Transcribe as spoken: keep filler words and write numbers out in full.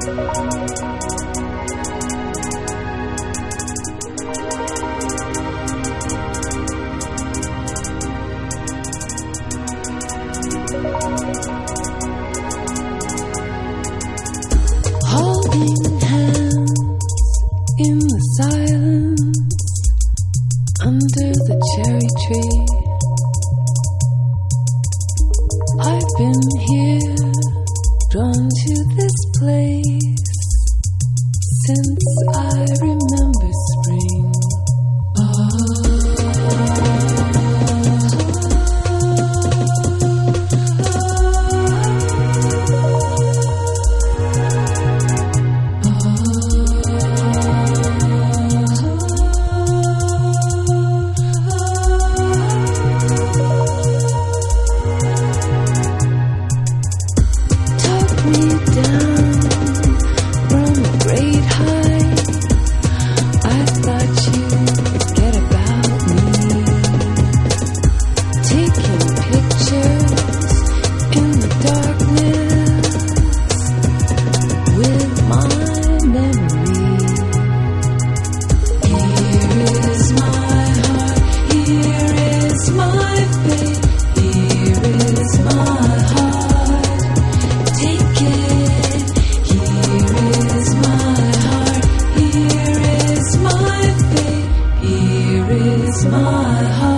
Holding hands in the silence under the cherry tree. I've been here, drawn to this place since I remember spring. My heart.